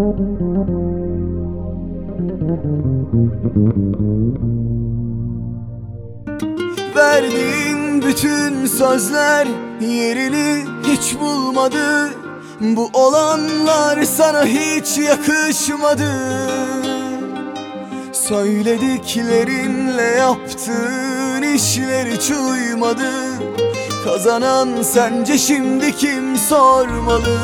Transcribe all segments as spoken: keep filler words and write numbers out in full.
Verdiğin bütün sözler yerini hiç bulmadı. Bu olanlar sana hiç yakışmadı. Söylediklerinle yaptığın işler hiç uymadı. Kazanan sence şimdi kim sormalı?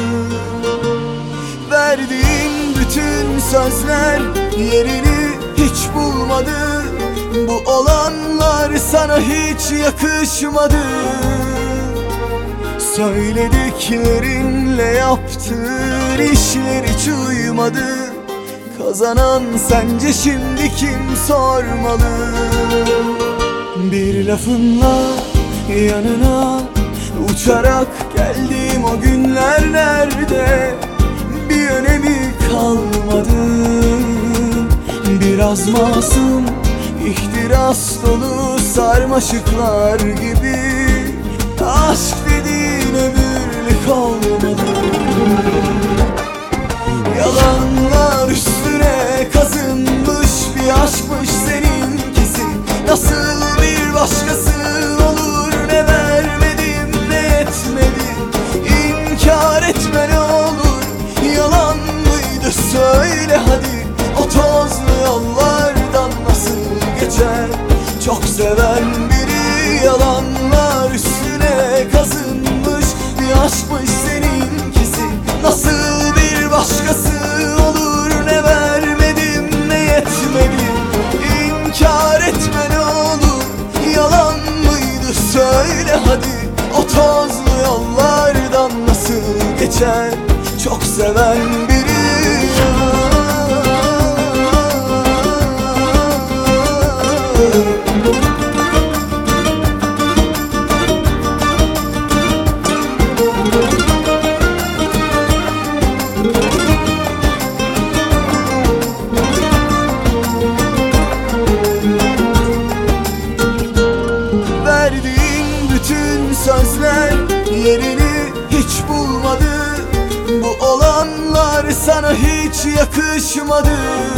Verdiğin bütün sözler yerini hiç bulmadı. Bu olanlar sana hiç yakışmadı. Söylediklerinle yaptığın işler hiç uymadı. Kazanan sence şimdi kim sormalı? Bir lafınla yanına uçarak geldim, o günler nerede? Bir önemi kalmadı. Biraz masum, ihtiras dolu sarmaşıklar gibi. Aşk dediğin ömürlük olmadı. Yalanlar üstüne kazınmış bir aşkmış seninkisi. Nasıl bir başkası olur? Ne vermedim ne etmedim. İnkar etme ne olur. Yalan mıydı söyle hadi. O tozlu yollardan nasıl geçer? Çok seven biri yalanlar üstüne kazınmış bir aşkmış seninkisi. Nasıl bir başkası olur? Ne vermedim ne yetmedim. İnkar etme ne olur. Yalan mıydı söyle hadi. O tozlu yollardan nasıl geçer? Çok seven biri verdiğin bütün sözler yerini hiç bulmadı. Bu olanlar sana hiç yakışmadı.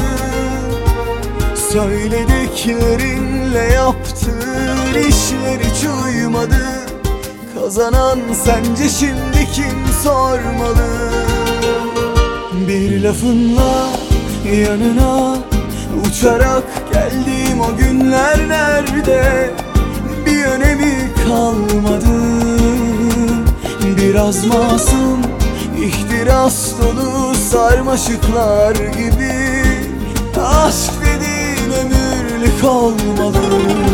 Söylediklerinle yaptığın işler hiç uymadı. Kazanan sence şimdi kim sormalı? Bir lafınla yanına uçarak geldim, o günler nerede? Bir önemi kalmadı. Biraz masum, ihtiras dolu sarmaşıklar gibi. Aşk dediğin ömürlük olmalı.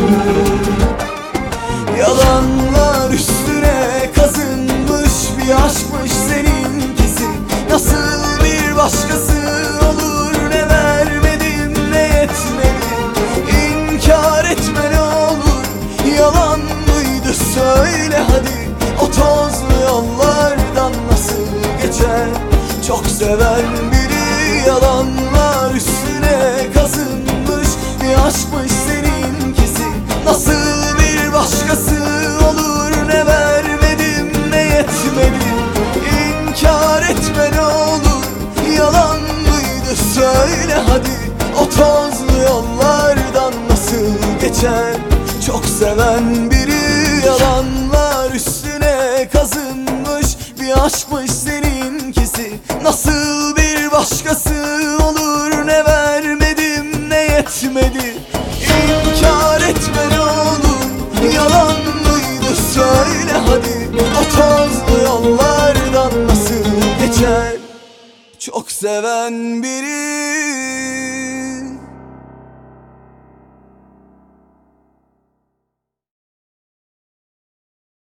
Yalanlar üstüne kazınmış bir aşkmış seninkisi. Nasıl bir başkası olur? Ne vermedim ne yetmedim. İnkar etme ne olur. Yalan mıydı söyle hadi. O tozlu yollardan nasıl geçer? Çok seven biri yalanlar üstüne kazınmış bir aşkmış seninkisi. Nasıl bir başkası olur? Ne vermedim ne yetmedim. İnkar etme ne olur. Yalan mıydı söyle hadi. O tozlu yollardan nasıl geçer? Çok seven biri yalanlar üstüne kazınmış bir aşkmış seninkisi. Nasıl bir başkası olur? Ne vermedim ne yetmedi. İnkar etme ne olur. Yalan mıydı söyle hadi. O tozlu yollardan nasıl geçer? Çok seven biri